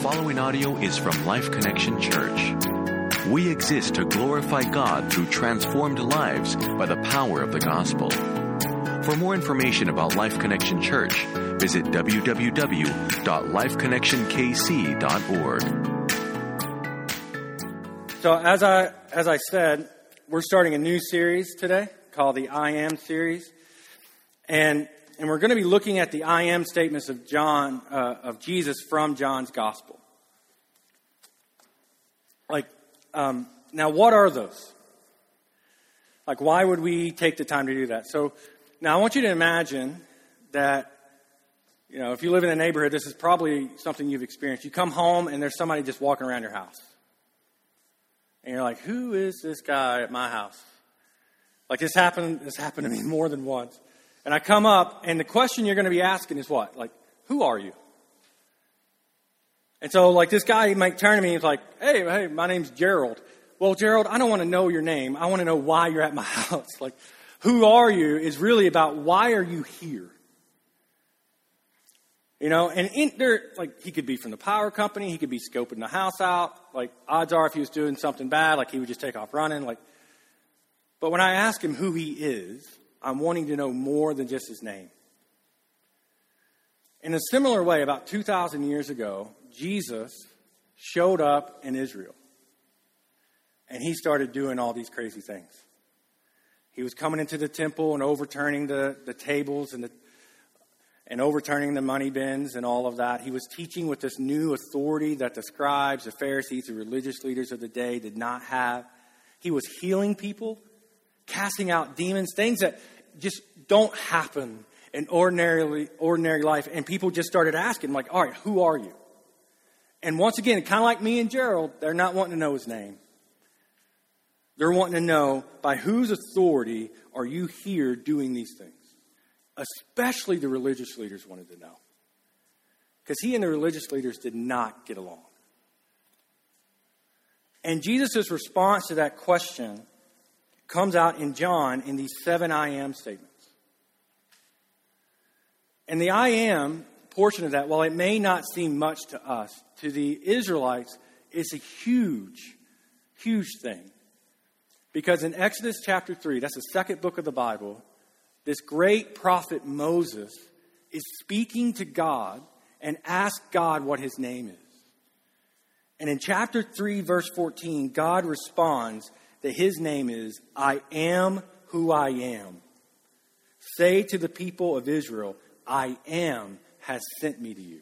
following audio is from Life Connection Church. We exist to glorify God through transformed lives by the power of the gospel. For more information about Life Connection Church, visit www.lifeconnectionkc.org. So as I said, we're starting a new series today called the I Am series. And we're going to be looking at the I Am statements of Jesus from John's gospel. Now what are those? Why would we take the time to do that? So now I want you to imagine that, if you live in a neighborhood, this is probably something you've experienced. You come home and there's somebody just walking around your house. And you're like, who is this guy at my house? This happened to me more than once. And I come up, and the question you're going to be asking is what? Who are you? And so, this guy might turn to me and he's like, hey, my name's Gerald. Well, Gerald, I don't want to know your name. I want to know why you're at my house. Who are you is really about why are you here? And he could be from the power company. He could be scoping the house out. Odds are if he was doing something bad, he would just take off running. But when I ask him who he is, I'm wanting to know more than just his name. In a similar way, about 2,000 years ago, Jesus showed up in Israel. And he started doing all these crazy things. He was coming into the temple and overturning the tables and overturning the money bins and all of that. He was teaching with this new authority that the scribes, the Pharisees, the religious leaders of the day did not have. He was healing people, casting out demons, things that just don't happen in ordinary life. And people just started asking, all right, who are you? And once again, kind of like me and Gerald, they're not wanting to know his name. They're wanting to know, by whose authority are you here doing these things? Especially the religious leaders wanted to know. Because he and the religious leaders did not get along. And Jesus' response to that question comes out in John in these 7 I am statements. And the I am portion of that, while it may not seem much to us, to the Israelites, it's a huge, huge thing. Because in Exodus chapter 3, that's the second book of the Bible, this great prophet Moses is speaking to God and asks God what his name is. And in chapter 3, verse 14, God responds that his name is, I am who I am. Say to the people of Israel, I am has sent me to you.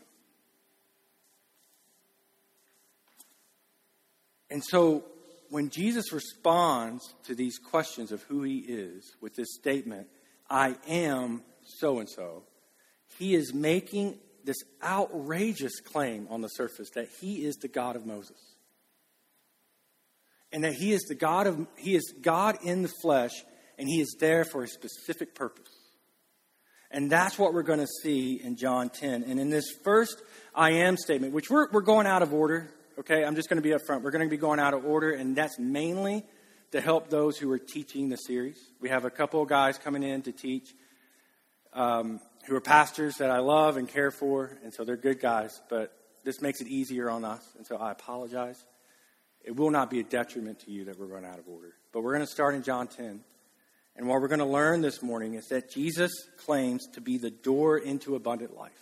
And so when Jesus responds to these questions of who he is with this statement, I am so-and-so, he is making this outrageous claim on the surface that he is the God of Moses. And that he is God in the flesh, and he is there for a specific purpose. And that's what we're going to see in John 10. And in this first I am statement, which we're going out of order, okay? I'm just going to be up front. We're going to be going out of order, and that's mainly to help those who are teaching the series. We have a couple of guys coming in to teach who are pastors that I love and care for, and so they're good guys, but this makes it easier on us, and so I apologize. It will not be a detriment to you that we're going out of order. But we're going to start in John 10. And what we're going to learn this morning is that Jesus claims to be the door into abundant life.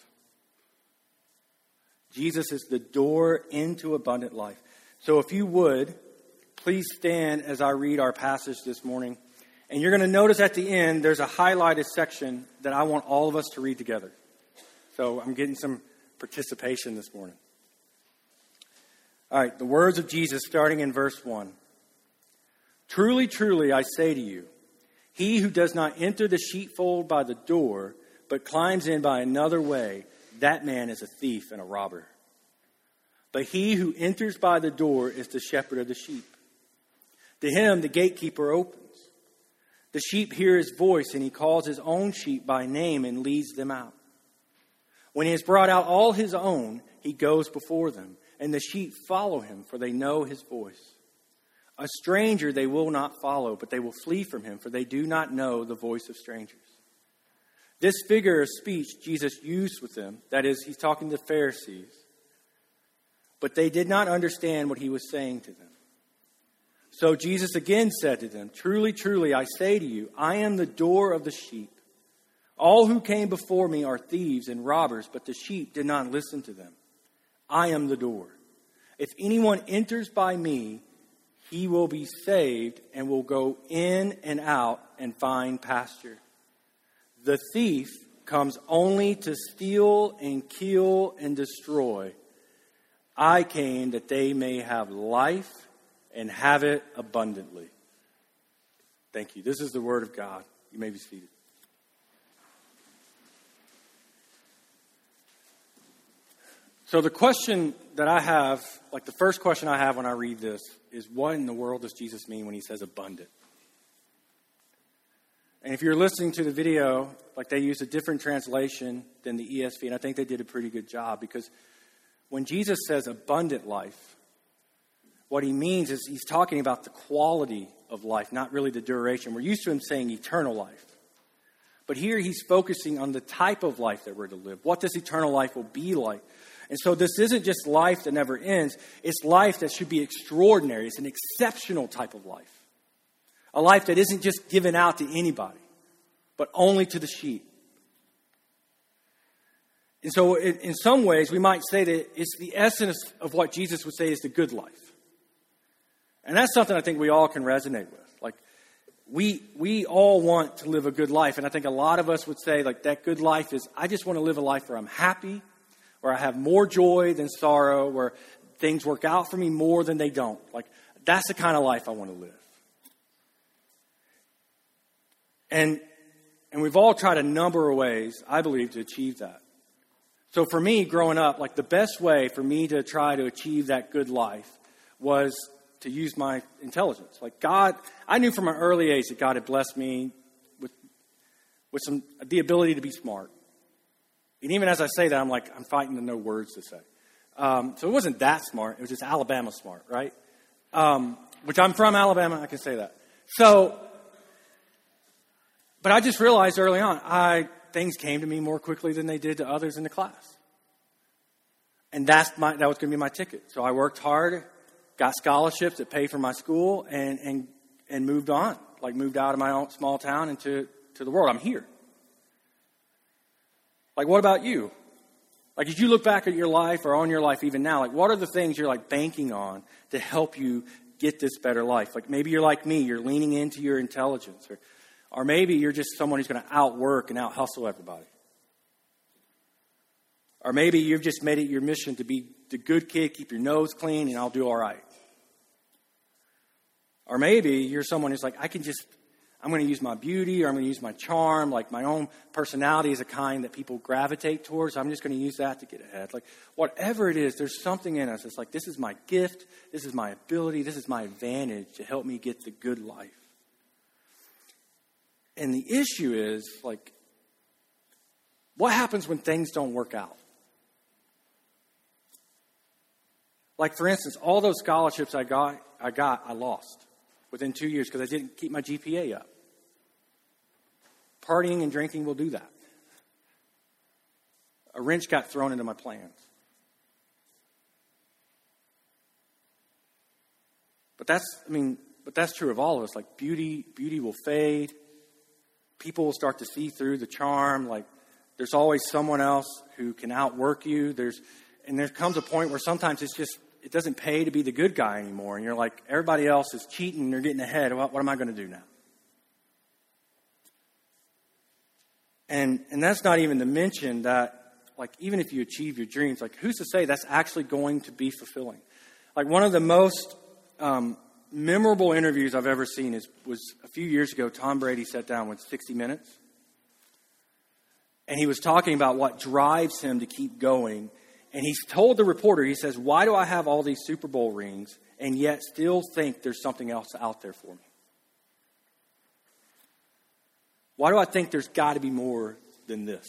Jesus is the door into abundant life. So if you would, please stand as I read our passage this morning. And you're going to notice at the end, there's a highlighted section that I want all of us to read together. So I'm getting some participation this morning. All right, the words of Jesus starting in verse 1. Truly, truly, I say to you, he who does not enter the sheepfold by the door, but climbs in by another way, that man is a thief and a robber. But he who enters by the door is the shepherd of the sheep. To him the gatekeeper opens. The sheep hear his voice, and he calls his own sheep by name and leads them out. When he has brought out all his own, he goes before them, and the sheep follow him, for they know his voice. A stranger they will not follow, but they will flee from him, for they do not know the voice of strangers. This figure of speech Jesus used with them, that is, he's talking to the Pharisees, but they did not understand what he was saying to them. So Jesus again said to them, "Truly, truly, I say to you, I am the door of the sheep. All who came before me are thieves and robbers, but the sheep did not listen to them. I am the door. If anyone enters by me, he will be saved and will go in and out and find pasture. The thief comes only to steal and kill and destroy. I came that they may have life and have it abundantly." Thank you. This is the word of God. You may be seated. So the question that I have, like the first question I have when I read this, is what in the world does Jesus mean when he says abundant? And if you're listening to the video, like they used a different translation than the ESV, and I think they did a pretty good job, because when Jesus says abundant life, what he means is he's talking about the quality of life, not really the duration. We're used to him saying eternal life. But here he's focusing on the type of life that we're to live. What this eternal life will be like. And so this isn't just life that never ends. It's life that should be extraordinary. It's an exceptional type of life. A life that isn't just given out to anybody, but only to the sheep. And so in some ways, we might say that it's the essence of what Jesus would say is the good life. And that's something I think we all can resonate with. Like, we all want to live a good life. And I think a lot of us would say, like, that good life is, I just want to live a life where I'm happy, where I have more joy than sorrow, where things work out for me more than they don't. Like, that's the kind of life I want to live. And we've all tried a number of ways, I believe, to achieve that. So for me, growing up, like the best way for me to try to achieve that good life was to use my intelligence. Like God, I knew from an early age that God had blessed me with the ability to be smart. And even as I say that, I'm fighting to know words to say. So it wasn't that smart. It was just Alabama smart, right? Which I'm from Alabama. I can say that. So, but I just realized early on, things came to me more quickly than they did to others in the class. And that was going to be my ticket. So I worked hard, got scholarships that paid for my school, and moved on. Like moved out of my own small town into the world. I'm here. Like, what about you? Like, as you look back at your life or on your life even now, like, what are the things you're like banking on to help you get this better life? Like, maybe you're like me, you're leaning into your intelligence, or maybe you're just someone who's going to outwork and out-hustle everybody. Or maybe you've just made it your mission to be the good kid, keep your nose clean, and I'll do all right. Or maybe you're someone who's like, I'm going to use my beauty, or I'm going to use my charm. Like, my own personality is a kind that people gravitate towards. So I'm just going to use that to get ahead. Like, whatever it is, there's something in us. It's like, this is my gift. This is my ability. This is my advantage to help me get the good life. And the issue is, like, what happens when things don't work out? Like, for instance, all those scholarships I lost within 2 years because I didn't keep my GPA up. Partying and drinking will do that. A wrench got thrown into my plans. But that's true of all of us. Like, beauty will fade. People will start to see through the charm. Like, there's always someone else who can outwork you. There comes a point where sometimes it doesn't pay to be the good guy anymore. And you're like, everybody else is cheating and they're getting ahead. What am I going to do now? And that's not even to mention that, like, even if you achieve your dreams, like, who's to say that's actually going to be fulfilling? Like, one of the most memorable interviews I've ever seen was a few years ago. Tom Brady sat down with 60 Minutes. And he was talking about what drives him to keep going. And he told the reporter, he says, why do I have all these Super Bowl rings and yet still think there's something else out there for me? Why do I think there's got to be more than this?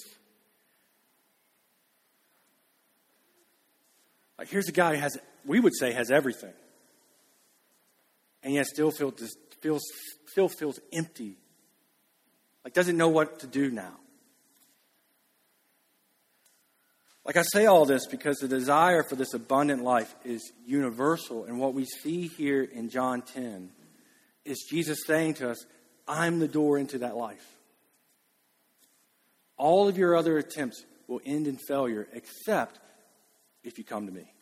Like, here's a guy who has everything. And yet still feels empty. Like, doesn't know what to do now. Like I say all this because the desire for this abundant life is universal. And what we see here in John 10 is Jesus saying to us, I'm the door into that life. All of your other attempts will end in failure except if you come to me.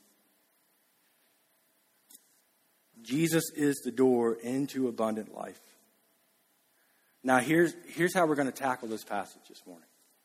Jesus is the door into abundant life. Now here's how we're going to tackle this passage this morning.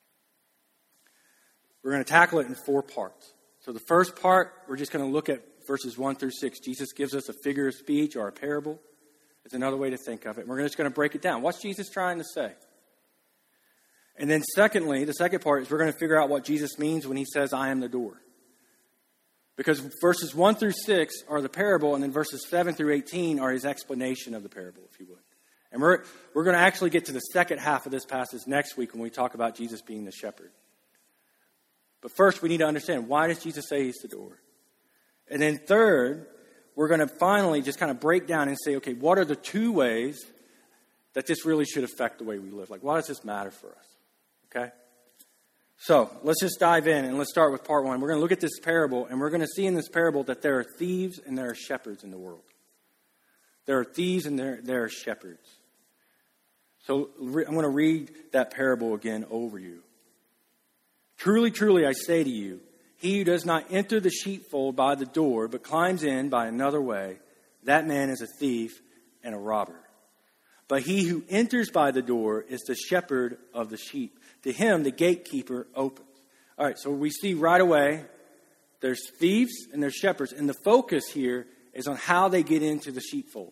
We're going to tackle it in 4 parts. So the first part, we're just going to look at verses 1 through 6. Jesus gives us a figure of speech or a parable. It's another way to think of it. We're just going to break it down. What's Jesus trying to say? And then secondly, the second part is we're going to figure out what Jesus means when he says, I am the door. Because verses 1 through 6 are the parable, and then verses 7 through 18 are his explanation of the parable, if you would. And we're going to actually get to the second half of this passage next week when we talk about Jesus being the shepherd. But first, we need to understand, why does Jesus say he's the door? And then third, we're going to finally just kind of break down and say, okay, what are the 2 ways that this really should affect the way we live? Like, why does this matter for us? Okay? So, let's just dive in and let's start with part 1. We're going to look at this parable, and we're going to see in this parable that there are thieves and there are shepherds in the world. There are thieves and there are shepherds. So, I'm going to read that parable again over you. Truly, truly, I say to you, he who does not enter the sheepfold by the door, but climbs in by another way, that man is a thief and a robber. But he who enters by the door is the shepherd of the sheep. To him, the gatekeeper opens. All right, so we see right away, there's thieves and there's shepherds. And the focus here is on how they get into the sheepfold.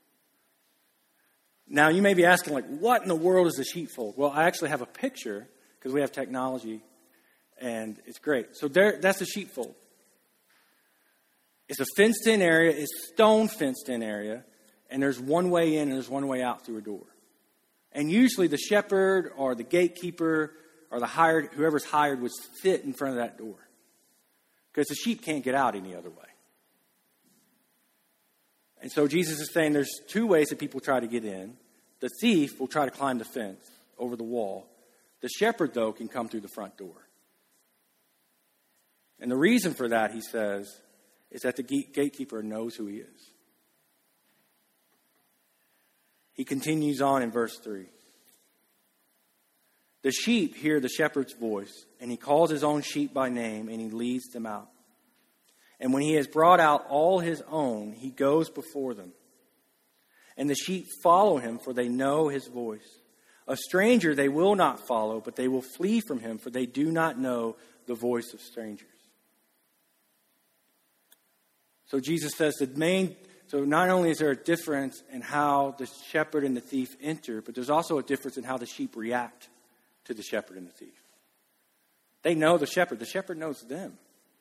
Now, you may be asking, like, what in the world is the sheepfold? Well, I actually have a picture, because we have technology. And it's great. So that's the sheepfold. It's a fenced-in area. It's stone fenced-in area. And there's one way in and there's one way out through a door. And usually the shepherd or the gatekeeper or whoever's hired would sit in front of that door. Because the sheep can't get out any other way. And so Jesus is saying there's 2 ways that people try to get in. The thief will try to climb the fence over the wall. The shepherd, though, can come through the front door. And the reason for that, he says, is that the gatekeeper knows who he is. He continues on in verse 3. The sheep hear the shepherd's voice, and he calls his own sheep by name, and he leads them out. And when he has brought out all his own, he goes before them. And the sheep follow him, for they know his voice. A stranger they will not follow, but they will flee from him, for they do not know the voice of strangers. So Jesus says so not only is there a difference in how the shepherd and the thief enter, but there's also a difference in how the sheep react to the shepherd and the thief. They know the shepherd. The shepherd knows them.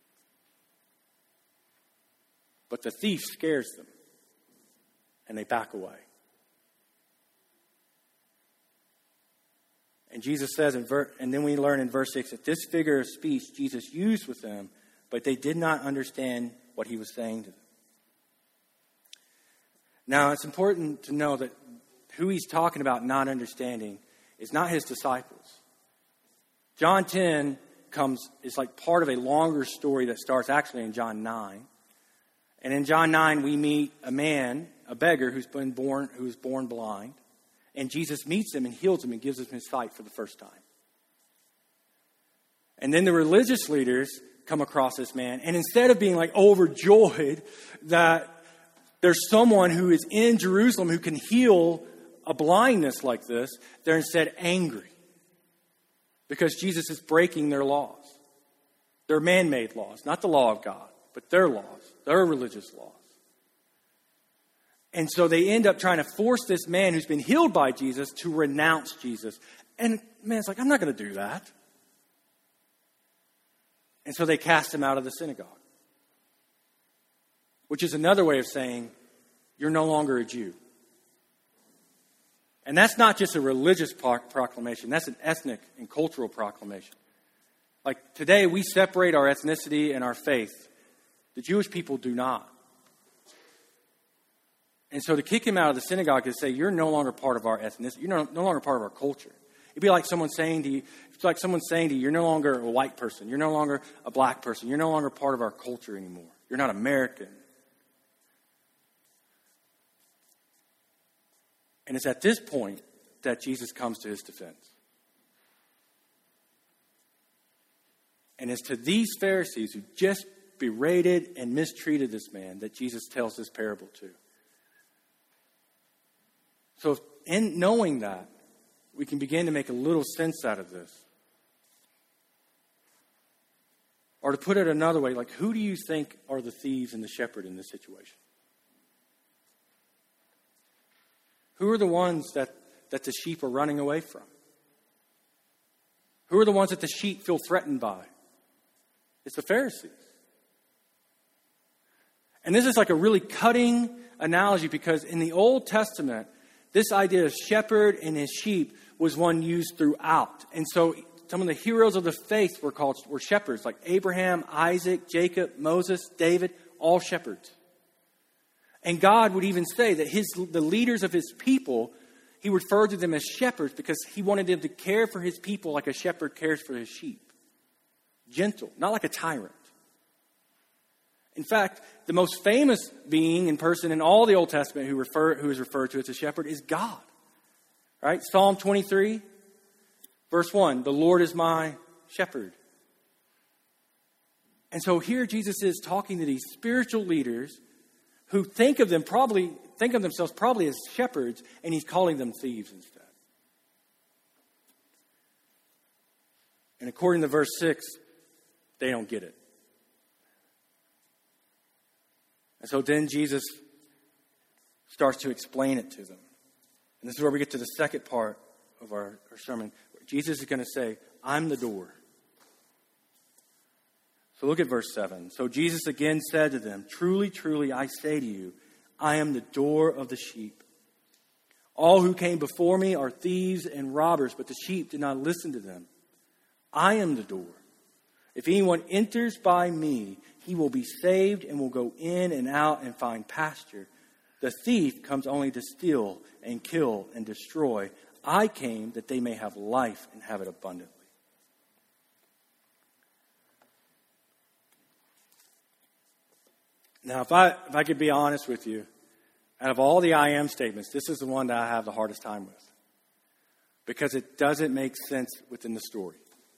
But the thief scares them, and they back away. And Jesus says, and then we learn in verse 6 that this figure of speech Jesus used with them, but they did not understand what he was saying to them. Now, it's important to know that who he's talking about not understanding is not his disciples. John 10 is like part of a longer story that starts actually in John 9. And in John 9, we meet a man, a beggar who's born blind. And Jesus meets him and heals him and gives him his sight for the first time. And then the religious leaders come across this man. And instead of being like overjoyed that there's someone who is in Jerusalem who can heal a blindness like this, they're instead angry. Because Jesus is breaking their laws. Their man-made laws. Not the law of God, but their laws. Their religious laws. And so they end up trying to force this man who's been healed by Jesus to renounce Jesus. And man's like, I'm not going to do that. And so they cast him out of the synagogue. Which is another way of saying, you're no longer a Jew. And that's not just a religious proclamation. That's an ethnic and cultural proclamation. Like today, we separate our ethnicity and our faith. The Jewish people do not. And so to kick him out of the synagogue is to say, you're no longer part of our ethnicity. You're no longer part of our culture. It'd be like someone saying to you, you're no longer a white person. You're no longer a black person. You're no longer part of our culture anymore. You're not American. And it's at this point that Jesus comes to his defense. And it's to these Pharisees who just berated and mistreated this man that Jesus tells this parable to. So in knowing that, we can begin to make a little sense out of this. Or to put it another way, like, who do you think are the thieves and the shepherd in this situation? Who are the ones that the sheep are running away from? Who are the ones that the sheep feel threatened by? It's the Pharisees. And this is like a really cutting analogy because in the Old Testament, this idea of shepherd and his sheep was one used throughout. And so some of the heroes of the faith were shepherds, like Abraham, Isaac, Jacob, Moses, David, all shepherds. And God would even say that the leaders of his people, he referred to them as shepherds because he wanted them to care for his people like a shepherd cares for his sheep. Gentle, not like a tyrant. In fact, the most famous being and person in all the Old Testament who is referred to as a shepherd is God. Right? Psalm 23, verse 1, the Lord is my shepherd. And so here Jesus is talking to these spiritual leaders who think of themselves probably as shepherds, and he's calling them thieves instead. And according to verse 6, they don't get it. And so then Jesus starts to explain it to them. And this is where we get to the second part of our sermon. Jesus is going to say, I'm the door. So look at verse 7. So Jesus again said to them, truly, truly, I say to you, I am the door of the sheep. All who came before me are thieves and robbers, but the sheep did not listen to them. I am the door. If anyone enters by me, he will be saved and will go in and out and find pasture. The thief comes only to steal and kill and destroy. I came that they may have life and have it abundantly. Now, if I could be honest with you, out of all the I am statements, this is the one that I have the hardest time with. Because it doesn't make sense within the story.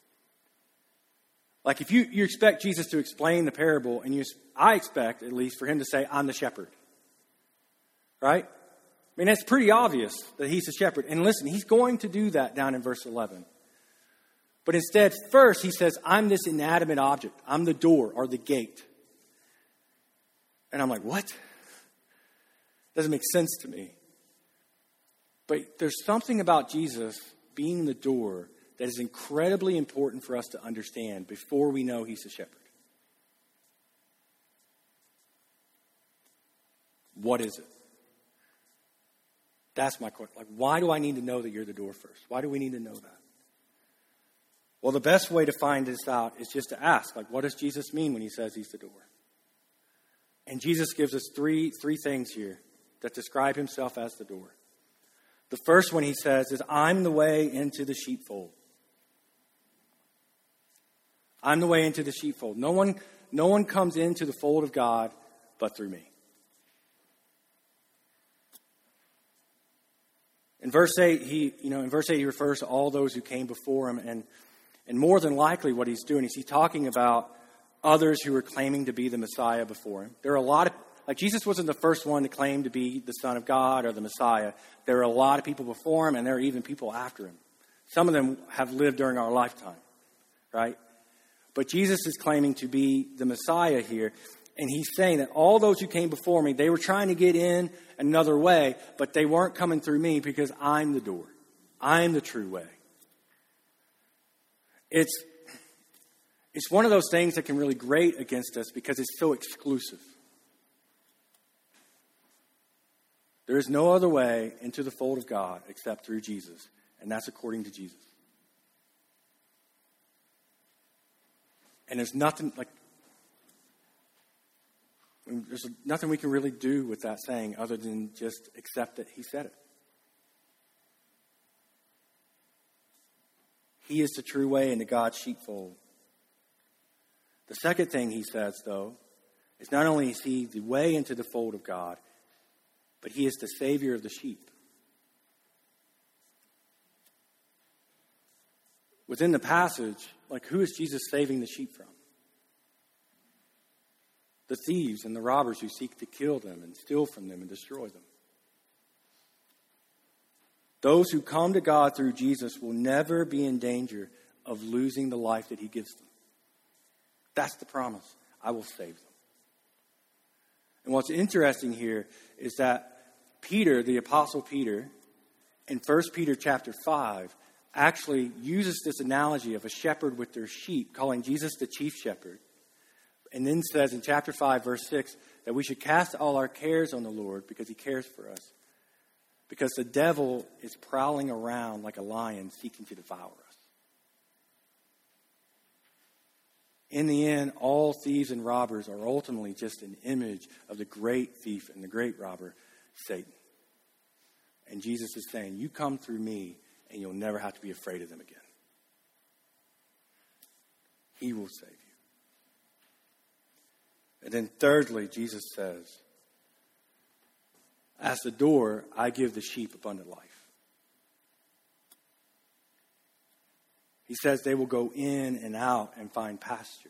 Like if you expect Jesus to explain the parable, and I expect, at least, for him to say, I'm the shepherd. Right? I mean, it's pretty obvious that he's the shepherd. And listen, he's going to do that down in verse 11. But instead, first, he says, I'm this inanimate object. I'm the door or the gate. And I'm like, what? Doesn't make sense to me. But there's something about Jesus being the door that is incredibly important for us to understand before we know he's a shepherd. What is it? That's my question. Like, why do I need to know that you're the door first? Why do we need to know that? Well, the best way to find this out is just to ask, like, what does Jesus mean when he says he's the door? And Jesus gives us three things here that describe himself as the door. The first one he says is, I'm the way into the sheepfold. I'm the way into the sheepfold. No one comes into the fold of God but through me. In verse 8, he refers to all those who came before him, and more than likely what he's doing is he's talking about others who were claiming to be the Messiah before him. There are a lot of, like Jesus wasn't the first one to claim to be the Son of God or the Messiah. There are a lot of people before him, and there are even people after him. Some of them have lived during our lifetime, right? But Jesus is claiming to be the Messiah here. And he's saying that all those who came before me, they were trying to get in another way, but they weren't coming through me because I'm the door. I'm the true way. It's one of those things that can really grate against us because it's so exclusive. There is no other way into the fold of God except through Jesus, and that's according to Jesus. And there's nothing we can really do with that saying other than just accept that he said it. He is the true way into God's sheepfold. The second thing he says, though, is not only is he the way into the fold of God, but he is the Savior of the sheep. Within the passage, who is Jesus saving the sheep from? The thieves and the robbers who seek to kill them and steal from them and destroy them. Those who come to God through Jesus will never be in danger of losing the life that he gives them. That's the promise. I will save them. And what's interesting here is that Peter, the Apostle Peter, in 1 Peter chapter 5, actually uses this analogy of a shepherd with their sheep, calling Jesus the chief shepherd. And then says in chapter 5, verse 6, that we should cast all our cares on the Lord because he cares for us. Because the devil is prowling around like a lion seeking to devour us. In the end, all thieves and robbers are ultimately just an image of the great thief and the great robber, Satan. And Jesus is saying, you come through me and you'll never have to be afraid of them again. He will save you. And then thirdly, Jesus says, as the door, I give the sheep abundant life. He says they will go in and out and find pasture.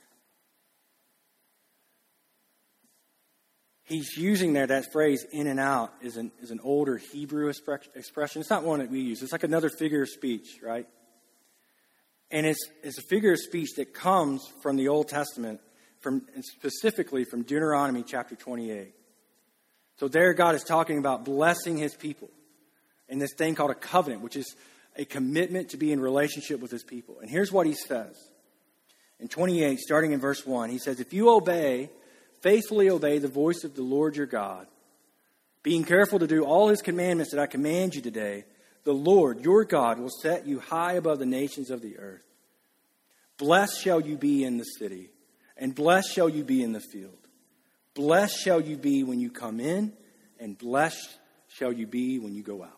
He's using there that phrase, in and out, is an older Hebrew expression. It's not one that we use. It's like another figure of speech, right? And it's a figure of speech that comes from the Old Testament, specifically from Deuteronomy chapter 28. So there God is talking about blessing his people in this thing called a covenant, which is a commitment to be in relationship with his people. And here's what he says. In 28, starting in verse 1, he says, if you faithfully obey the voice of the Lord your God, being careful to do all his commandments that I command you today, the Lord your God will set you high above the nations of the earth. Blessed shall you be in the city, and blessed shall you be in the field. Blessed shall you be when you come in, and blessed shall you be when you go out.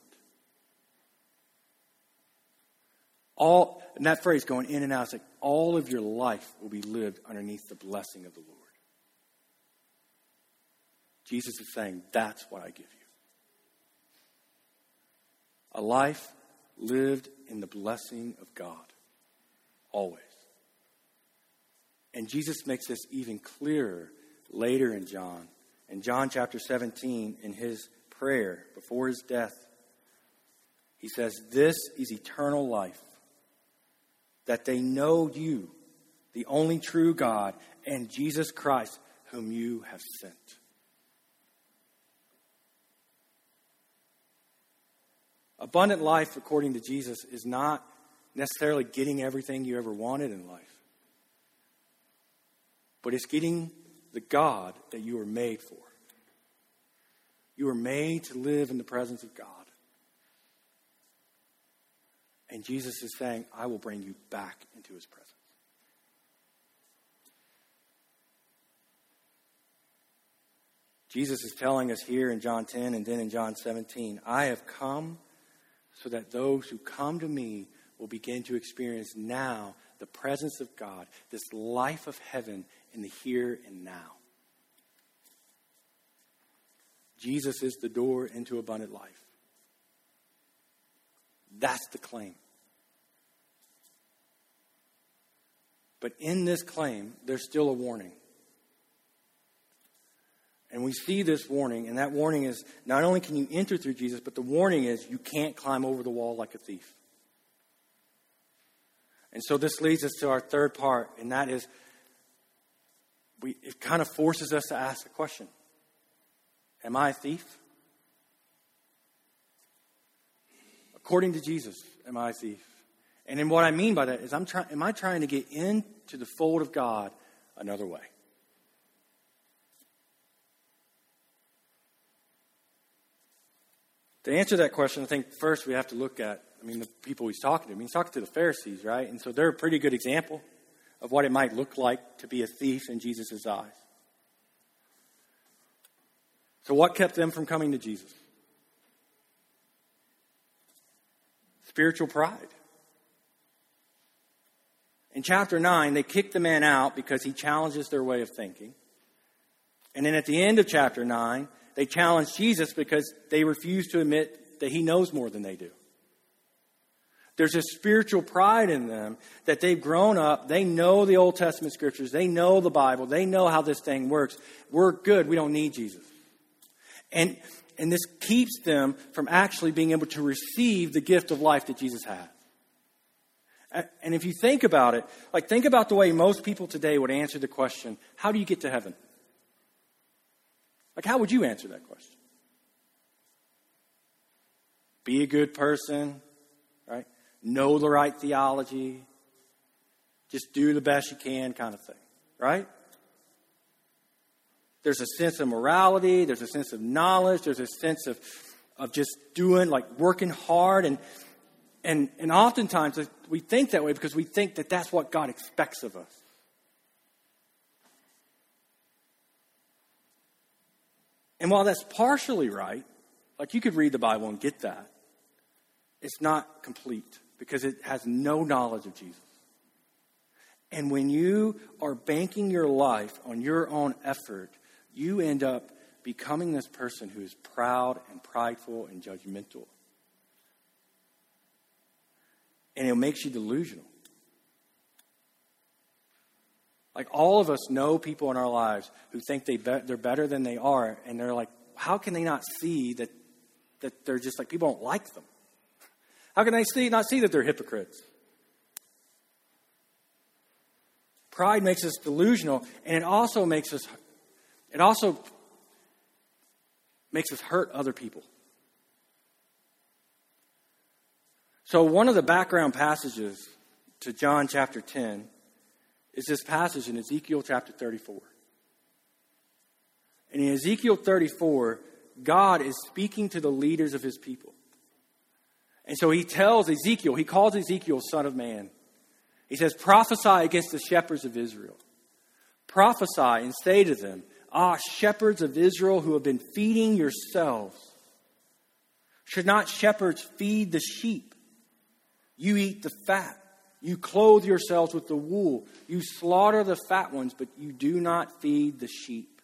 And that phrase going in and out, it's like all of your life will be lived underneath the blessing of the Lord. Jesus is saying, that's what I give you. A life lived in the blessing of God. Always. And Jesus makes this even clearer later in John. In John chapter 17, in his prayer before his death, he says, this is eternal life, that they know you, the only true God, and Jesus Christ, whom you have sent. Abundant life, according to Jesus, is not necessarily getting everything you ever wanted in life, but it's getting the God that you were made for. You were made to live in the presence of God. And Jesus is saying, I will bring you back into his presence. Jesus is telling us here in John 10 and then in John 17, I have come so that those who come to me will begin to experience now the presence of God, this life of heaven in the here and now. Jesus is the door into abundant life. That's the claim. But in this claim, there's still a warning. And we see this warning, and that warning is not only can you enter through Jesus, but the warning is you can't climb over the wall like a thief. And so this leads us to our third part, and that is it kind of forces us to ask the question, am I a thief? According to Jesus, am I a thief? And then what I mean by that is am I trying to get into the fold of God another way? To answer that question, I think first we have to look at, the people he's talking to. He's talking to the Pharisees, right? And so they're a pretty good example of what it might look like to be a thief in Jesus' eyes. So what kept them from coming to Jesus? Spiritual pride. In chapter 9, they kick the man out because he challenges their way of thinking. And then at the end of chapter 9, they challenge Jesus because they refuse to admit that he knows more than they do. There's a spiritual pride in them that they've grown up. They know the Old Testament scriptures. They know the Bible. They know how this thing works. We're good. We don't need Jesus. And this keeps them from actually being able to receive the gift of life that Jesus had. And if you think about it, like think about the way most people today would answer the question, how do you get to heaven? Like how would you answer that question? Be a good person, right? Know the right theology. Just do the best you can kind of thing, right? There's a sense of morality. There's a sense of knowledge. There's a sense of just doing, like working hard. And oftentimes we think that way because we think that that's what God expects of us. And while that's partially right, like you could read the Bible and get that, it's not complete because it has no knowledge of Jesus. And when you are banking your life on your own effort, you end up becoming this person who is proud and prideful and judgmental. And it makes you delusional. Like all of us know people in our lives who think they're better than they are. And they're like, how can they not see that they're just like, people don't like them? How can they not see that they're hypocrites? Pride makes us delusional, and it also makes us hurt other people. So one of the background passages to John chapter 10 is this passage in Ezekiel chapter 34. And in Ezekiel 34, God is speaking to the leaders of his people. And so he calls Ezekiel son of man. He says, prophesy against the shepherds of Israel. Prophesy and say to them, shepherds of Israel who have been feeding yourselves. Should not shepherds feed the sheep? You eat the fat. You clothe yourselves with the wool. You slaughter the fat ones, but you do not feed the sheep.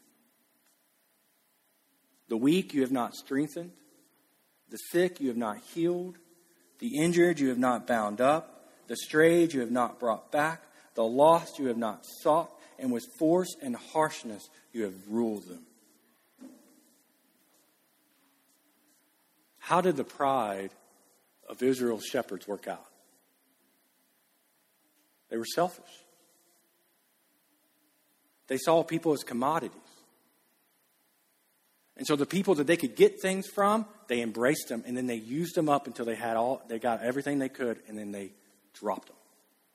The weak you have not strengthened. The sick you have not healed. The injured you have not bound up. The strayed you have not brought back. The lost you have not sought. And with force and harshness you have ruled them. How did the pride of Israel's shepherds work out? They were selfish. They saw people as commodities. And so the people that they could get things from, they embraced them, and then they used them up until they got everything they could, and then they dropped them.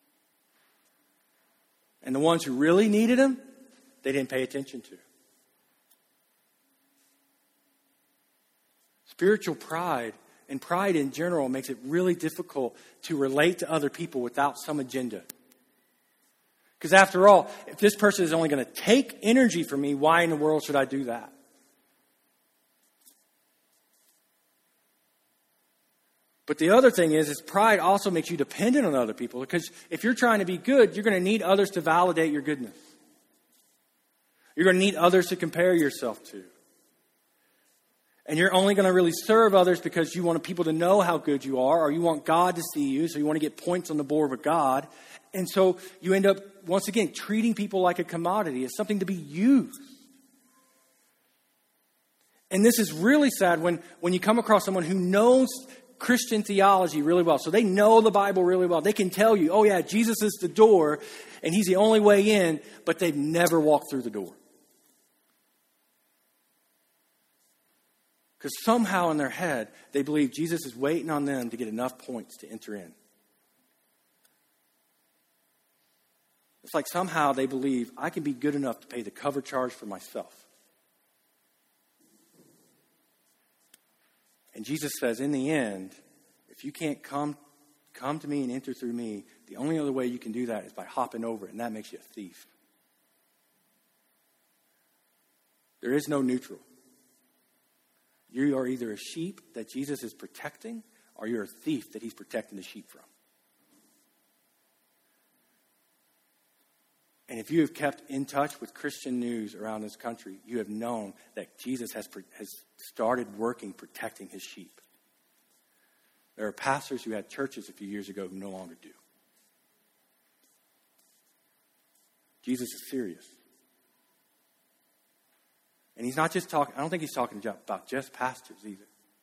And the ones who really needed them, they didn't pay attention to. Spiritual pride and pride in general makes it really difficult to relate to other people without some agenda. Because after all, if this person is only going to take energy from me, why in the world should I do that? But the other thing is pride also makes you dependent on other people. Because if you're trying to be good, you're going to need others to validate your goodness. You're going to need others to compare yourself to. And you're only going to really serve others because you want people to know how good you are, or you want God to see you, so you want to get points on the board with God. And so you end up, once again, treating people like a commodity, as something to be used. And this is really sad when you come across someone who knows Christian theology really well. So they know the Bible really well. They can tell you, oh yeah, Jesus is the door and he's the only way in, but they've never walked through the door. Because somehow in their head, they believe Jesus is waiting on them to get enough points to enter in. It's like somehow they believe I can be good enough to pay the cover charge for myself. And Jesus says, in the end, if you can't come to me and enter through me, the only other way you can do that is by hopping over it, and that makes you a thief. There is no neutral. You are either a sheep that Jesus is protecting, or you're a thief that he's protecting the sheep from. And if you have kept in touch with Christian news around this country, you have known that Jesus has started working protecting his sheep. There are pastors who had churches a few years ago who no longer do. Jesus is serious. And he's not just talking, I don't think he's talking about just pastors either.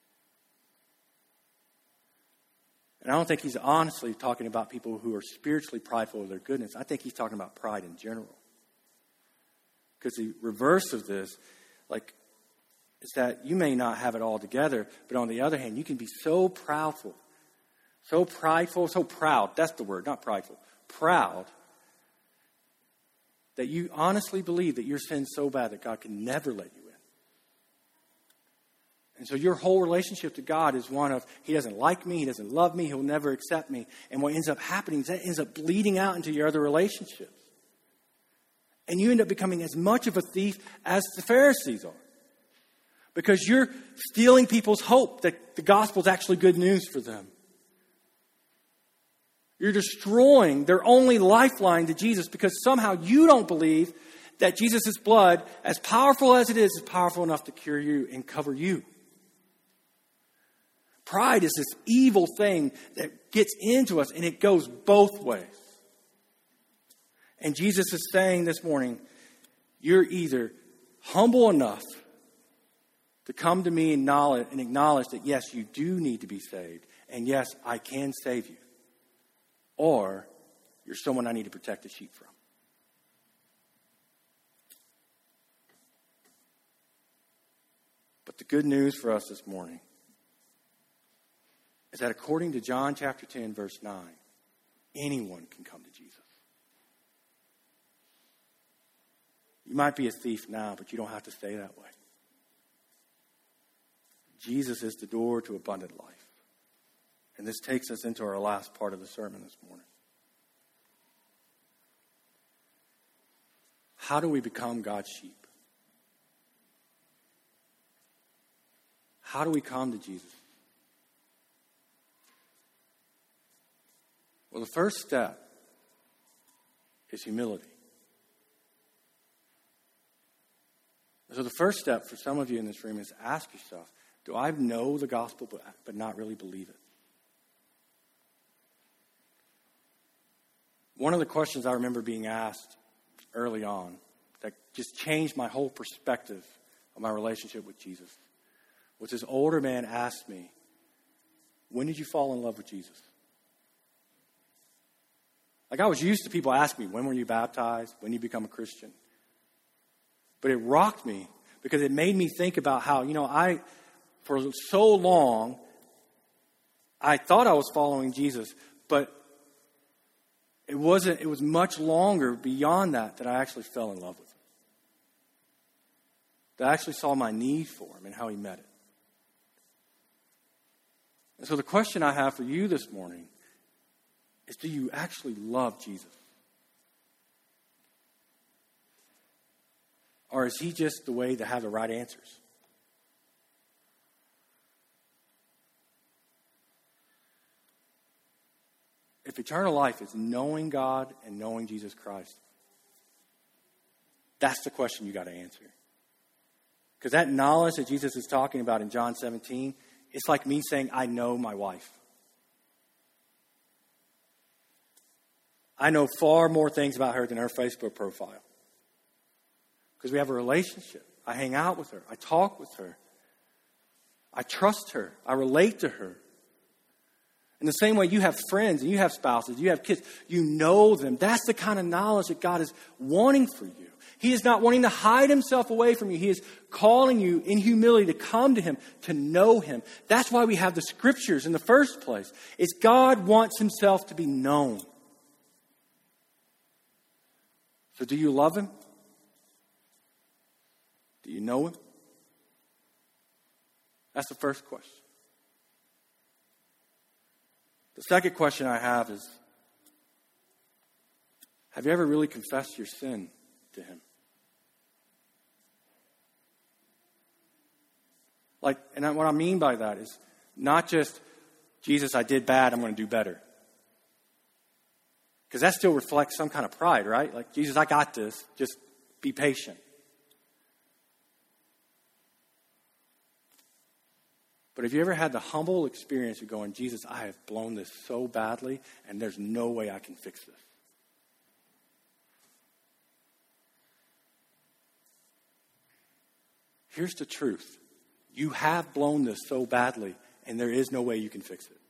And I don't think he's honestly talking about people who are spiritually prideful of their goodness. I think he's talking about pride in general. Because the reverse of this, is that you may not have it all together, but on the other hand, you can be so prideful, so proud, that's the word, not prideful, proud, that you honestly believe that your sin's so bad that God can never let you in. And so your whole relationship to God is one of, he doesn't like me, he doesn't love me, he'll never accept me. And what ends up happening is that ends up bleeding out into your other relationships. And you end up becoming as much of a thief as the Pharisees are. Because you're stealing people's hope that the gospel is actually good news for them. You're destroying their only lifeline to Jesus because somehow you don't believe that Jesus' blood, as powerful as it is powerful enough to cure you and cover you. Pride is this evil thing that gets into us, and it goes both ways. And Jesus is saying this morning, you're either humble enough to come to me and acknowledge that, yes, you do need to be saved, and yes, I can save you. Or you're someone I need to protect the sheep from. But the good news for us this morning is that according to John chapter 10, verse 9, anyone can come to Jesus. You might be a thief now, but you don't have to stay that way. Jesus is the door to abundant life. And this takes us into our last part of the sermon this morning. How do we become God's sheep? How do we come to Jesus? Well, the first step is humility. So the first step for some of you in this room is ask yourself, do I know the gospel but not really believe it? One of the questions I remember being asked early on that just changed my whole perspective of my relationship with Jesus was this older man asked me, when did you fall in love with Jesus? I was used to people asking me, when were you baptized? When did you become a Christian? But it rocked me because it made me think about how, for so long, I thought I was following Jesus, but it was much longer beyond that I actually fell in love with him. That I actually saw my need for him and how he met it. And so the question I have for you this morning is, do you actually love Jesus? Or is he just the way to have the right answers? If eternal life is knowing God and knowing Jesus Christ, that's the question you got to answer. Because that knowledge that Jesus is talking about in John 17, it's like me saying, I know my wife. I know far more things about her than her Facebook profile. Because we have a relationship. I hang out with her. I talk with her. I trust her. I relate to her. In the same way you have friends and you have spouses, you have kids, you know them. That's the kind of knowledge that God is wanting for you. He is not wanting to hide himself away from you. He is calling you in humility to come to him, to know him. That's why we have the scriptures in the first place. It's God wants himself to be known. So do you love him? Do you know him? That's the first question. The second question I have is, have you ever really confessed your sin to him? And what I mean by that is not just, Jesus, I did bad, I'm going to do better. Because that still reflects some kind of pride, right? Like, Jesus, I got this. Just be patient. But have you ever had the humble experience of going, Jesus, I have blown this so badly, and there's no way I can fix this? Here's the truth. You have blown this so badly, and there is no way you can fix it.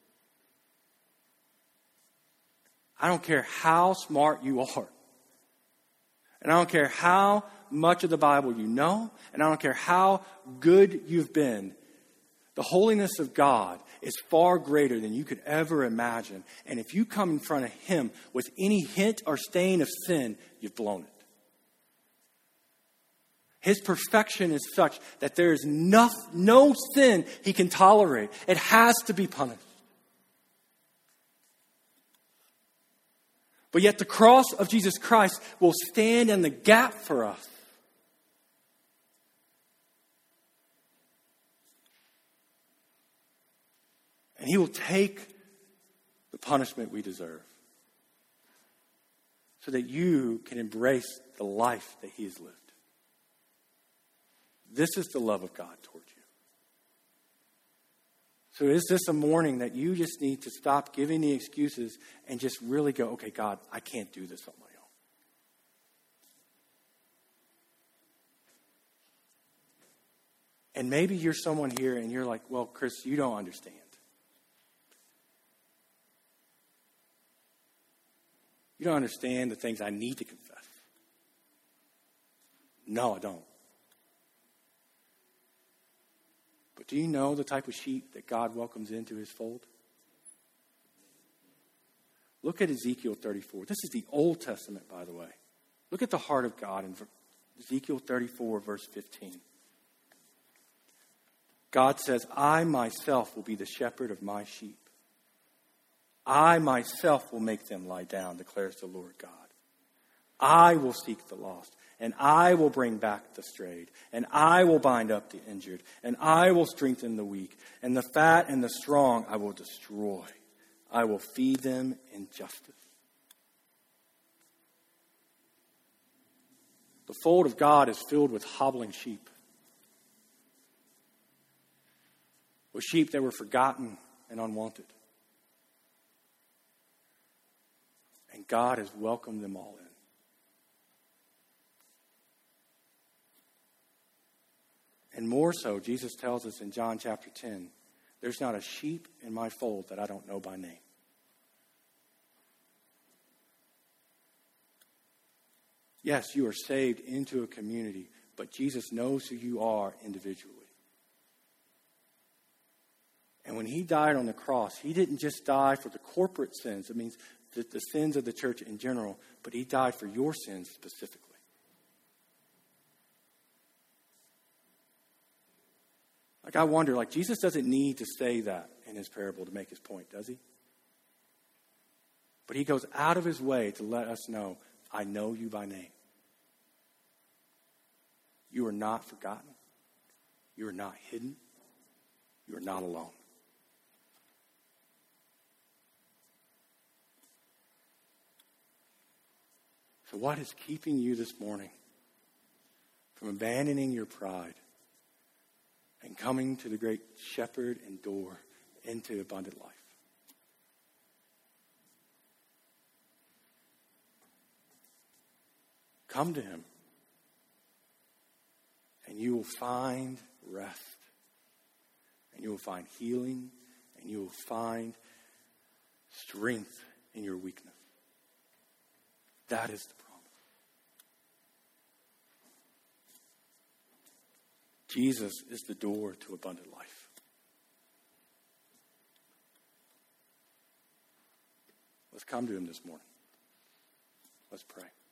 I don't care how smart you are. And I don't care how much of the Bible you know. And I don't care how good you've been. The holiness of God is far greater than you could ever imagine. And if you come in front of Him with any hint or stain of sin, you've blown it. His perfection is such that there is no sin He can tolerate. It has to be punished. But yet the cross of Jesus Christ will stand in the gap for us. And He will take the punishment we deserve so that you can embrace the life that He has lived. This is the love of God towards you. So is this a morning that you just need to stop giving the excuses and just really go, okay, God, I can't do this on my own. And maybe you're someone here and you're like, well, Chris, you don't understand. You don't understand the things I need to confess. No, I don't. But do you know the type of sheep that God welcomes into His fold? Look at Ezekiel 34. This is the Old Testament, by the way. Look at the heart of God in Ezekiel 34, verse 15. God says, I myself will be the shepherd of my sheep. I myself will make them lie down, declares the Lord God. I will seek the lost, and I will bring back the strayed, and I will bind up the injured, and I will strengthen the weak, and the fat and the strong I will destroy. I will feed them in justice. The fold of God is filled with hobbling sheep. With sheep that were forgotten and unwanted. And God has welcomed them all in. And more so, Jesus tells us in John chapter 10, there's not a sheep in my fold that I don't know by name. Yes, you are saved into a community, but Jesus knows who you are individually. And when He died on the cross, He didn't just die for the corporate sins. It means the sins of the church in general, but He died for your sins specifically. Like, I wonder, like, Jesus doesn't need to say that in His parable to make His point, does He? But He goes out of His way to let us know, I know you by name. You are not forgotten. You are not hidden. You are not alone. So what is keeping you this morning from abandoning your pride and coming to the great shepherd and door into abundant life? Come to Him, and you will find rest, and you will find healing, and you will find strength in your weakness. That is the promise. Jesus is the door to abundant life. Let's come to Him this morning. Let's pray.